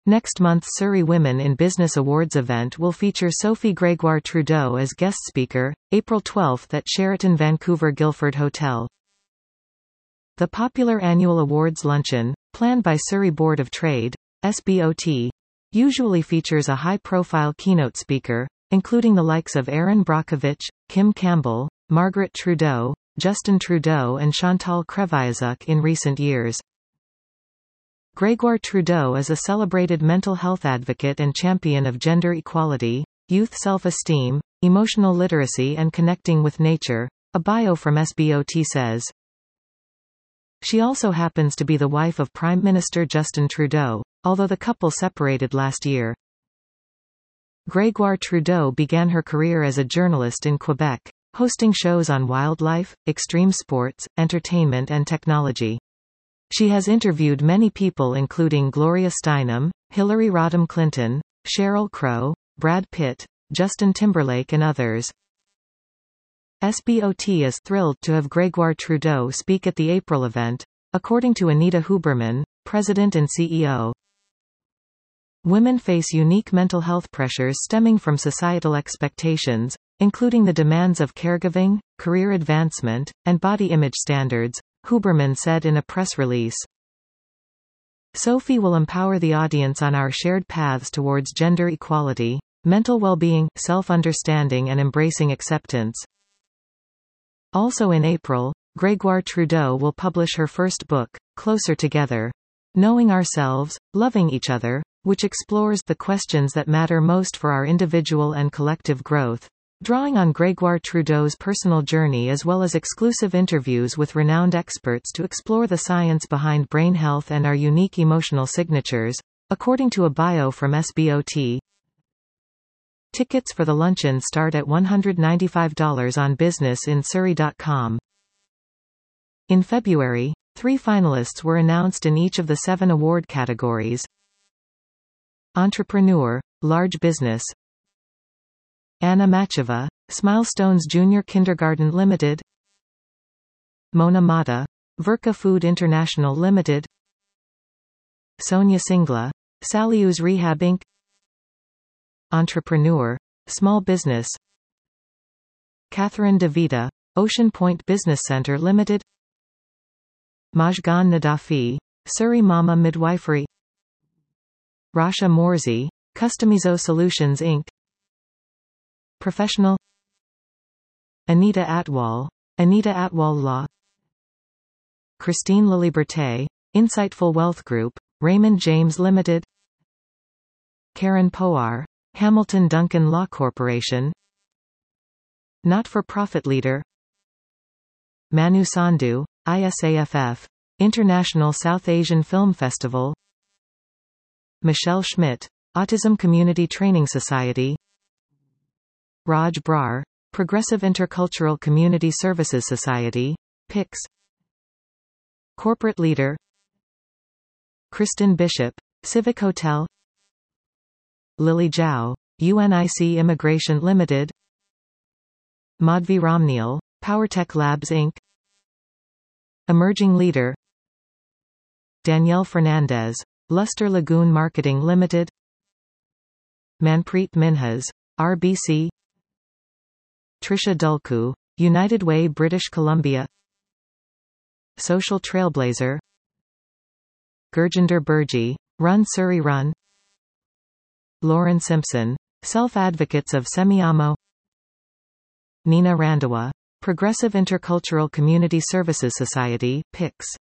Next month's Surrey Women in Business Awards event will feature Sophie Grégoire Trudeau as guest speaker, April 12 at Sheraton Vancouver Guildford Hotel. The popular annual awards luncheon, planned by Surrey Board of Trade, SBOT, usually features a high-profile keynote speaker, including the likes of Erin Brockovich, Kim Campbell, Margaret Trudeau, Justin Trudeau and Chantal Kreviazuk in recent years. Grégoire Trudeau is a celebrated mental health advocate and champion of gender equality, youth self-esteem, emotional literacy and connecting with nature, a bio from SBOT says. She also happens to be the wife of Prime Minister Justin Trudeau, although the couple separated last year. Grégoire Trudeau began her career as a journalist in Quebec, hosting shows on wildlife, extreme sports, entertainment and technology. She has interviewed many people including Gloria Steinem, Hillary Rodham Clinton, Sheryl Crow, Brad Pitt, Justin Timberlake and others. SBOT is thrilled to have Grégoire Trudeau speak at the April event, according to Anita Huberman, President and CEO. Women face unique mental health pressures stemming from societal expectations, including the demands of caregiving, career advancement, and body image standards, Huberman said in a press release. Sophie will empower the audience on our shared paths towards gender equality, mental well-being, self-understanding and embracing acceptance. Also in April, Grégoire Trudeau will publish her first book, Closer Together: Knowing Ourselves, Loving Each Other, which explores the questions that matter most for our individual and collective growth, drawing on Grégoire Trudeau's personal journey as well as exclusive interviews with renowned experts to explore the science behind brain health and our unique emotional signatures, according to a bio from SBOT. Tickets for the luncheon start at $195 on businessinsurrey.com. In February, 3 finalists were announced in each of the 7 award categories. Entrepreneur, Large Business. Anna Macheva, Smilestones Junior Kindergarten Limited. Mona Mata, Verka Food International Limited. Sonia Singla, Salius Rehab Inc. Entrepreneur, Small Business. Catherine DeVita, Ocean Point Business Center Limited. Majgan Nadafi, Surrey Mama Midwifery. Rasha Morzi, Customizo Solutions Inc. Professional. Anita Atwal, Anita Atwal Law. Christine Laliberté, Insightful Wealth Group, Raymond James Limited. Karen Poar, Hamilton Duncan Law Corporation. Not-for-profit leader. Manu Sandhu, ISAFF, International South Asian Film Festival. Michelle Schmidt, Autism Community Training Society. Raj Brar, Progressive Intercultural Community Services Society, PICS. Corporate leader. Kristen Bishop, Civic Hotel. Lily Zhao, UNIC Immigration Limited. Madhvi Ramneel, PowerTech Labs Inc. Emerging leader. Danielle Fernandez, Luster Lagoon Marketing Limited. Manpreet Minhas, RBC. Trisha Dulku, United Way British Columbia. Social Trailblazer. Gurjinder Burji, Run Surrey Run. Lauren Simpson, Self-Advocates of Semiahmoo. Nina Randhawa, Progressive Intercultural Community Services Society, PICS.